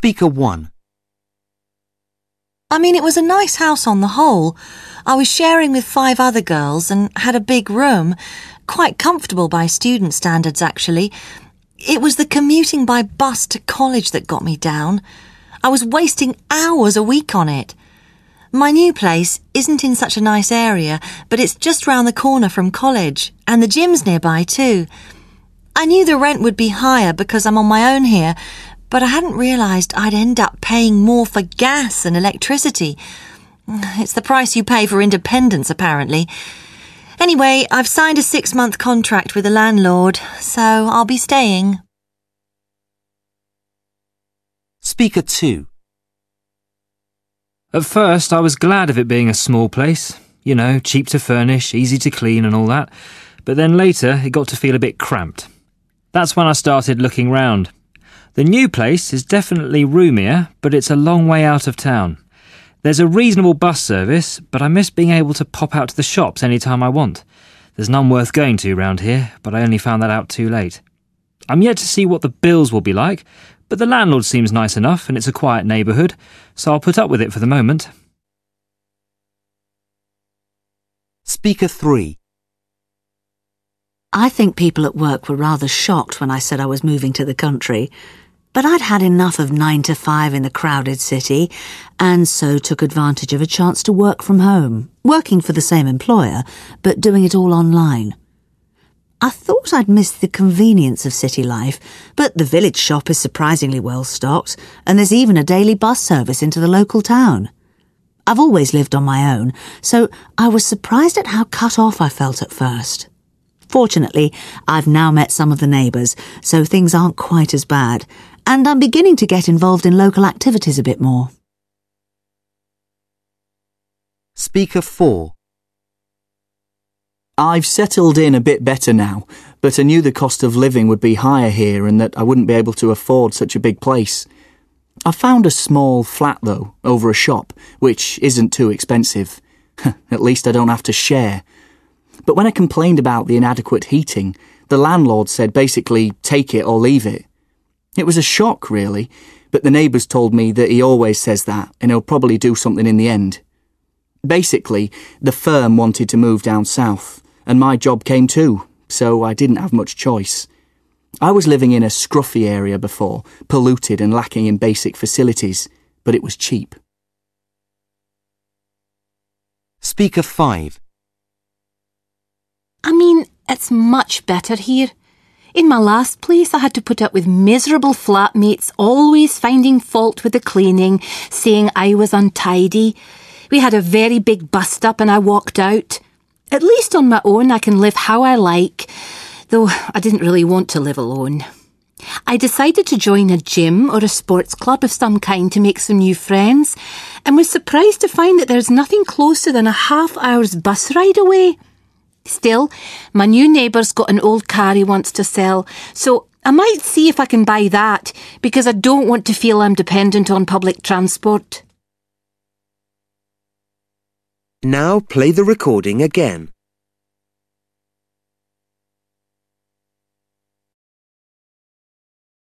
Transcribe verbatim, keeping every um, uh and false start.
Speaker one. I mean, it was a nice house on the whole. I was sharing with five other girls and had a big room. Quite comfortable by student standards, actually. It was the commuting by bus to college that got me down. I was wasting hours a week on it. My new place isn't in such a nice area, but it's just round the corner from college, and the gym's nearby too. I knew the rent would be higher because I'm on my own here, but I hadn't realised I'd end up paying more for gas and electricity. It's the price you pay for independence, apparently. Anyway, I've signed a six-month contract with the landlord, so I'll be staying. Speaker two. At first, I was glad of it being a small place. You know, cheap to furnish, easy to clean and all that. But then later, it got to feel a bit cramped. That's when I started looking round. The new place is definitely roomier, but it's a long way out of town. There's a reasonable bus service, but I miss being able to pop out to the shops any time I want. There's none worth going to round here, but I only found that out too late. I'm yet to see what the bills will be like, but the landlord seems nice enough and it's a quiet neighbourhood, so I'll put up with it for the moment. Speaker three. I think people at work were rather shocked when I said I was moving to the country, but I'd had enough of nine to five in the crowded city, and so took advantage of a chance to work from home, working for the same employer, but doing it all online. I thought I'd missed the convenience of city life, but the village shop is surprisingly well stocked, and there's even a daily bus service into the local town. I've always lived on my own, so I was surprised at how cut off I felt at first. Fortunately, I've now met some of the neighbours, so things aren't quite as bad, and I'm beginning to get involved in local activities a bit more. Speaker four. I've settled in a bit better now, but I knew the cost of living would be higher here and that I wouldn't be able to afford such a big place. I found a small flat, though, over a shop, which isn't too expensive. At least I don't have to share. But when I complained about the inadequate heating, the landlord said basically, take it or leave it. It was a shock, really, but the neighbours told me that he always says that and he'll probably do something in the end. Basically, the firm wanted to move down south, and my job came too, so I didn't have much choice. I was living in a scruffy area before, polluted and lacking in basic facilities, but it was cheap. Speaker five. I mean, it's much better here. In my last place, I had to put up with miserable flatmates always finding fault with the cleaning, saying I was untidy. We had a very big bust-up and I walked out. At least on my own, I can live how I like, though I didn't really want to live alone. I decided to join a gym or a sports club of some kind to make some new friends, and was surprised to find that there's nothing closer than a half hour's bus ride away. Still, my new neighbour's got an old car he wants to sell, so I might see if I can buy that, because I don't want to feel I'm dependent on public transport. Now play the recording again.